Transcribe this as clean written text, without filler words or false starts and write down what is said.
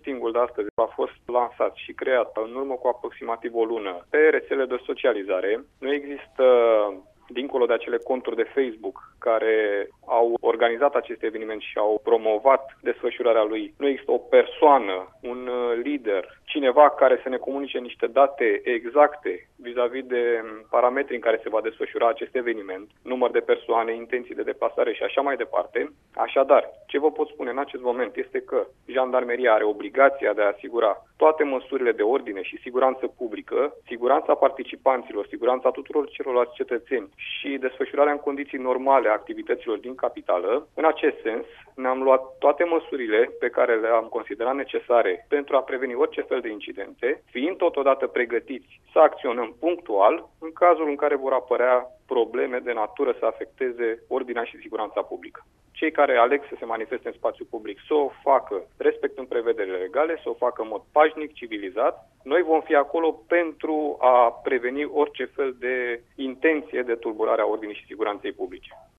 meetingul de astăzi a fost lansat și creat în urmă cu aproximativ o lună pe rețele de socializare. Nu există, dincolo de acele conturi de Facebook care au organizat acest eveniment și au promovat desfășurarea lui, nu există o persoană, un lider, cineva care să ne comunice niște date exacte vis-a-vis de parametrii în care se va desfășura acest eveniment, număr de persoane, intenții de deplasare și așa mai departe. Așadar, ce vă pot spune în acest moment este că Jandarmeria are obligația de a asigura toate măsurile de ordine și siguranță publică, siguranța participanților, siguranța tuturor celorlalți cetățeni și desfășurarea în condiții normale a activităților din capitală. În acest sens, ne-am luat toate măsurile pe care le-am considerat necesare pentru a preveni orice fel de incidente, fiind totodată pregătiți să acționăm punctual în cazul în care vor apărea probleme de natură să afecteze ordinea și siguranța publică. Cei care aleg să se manifeste în spațiu public să o facă respectând prevederile legale, să o facă în mod pașnic, civilizat. Noi vom fi acolo pentru a preveni orice fel de intenție de tulburare a ordinii și siguranței publice.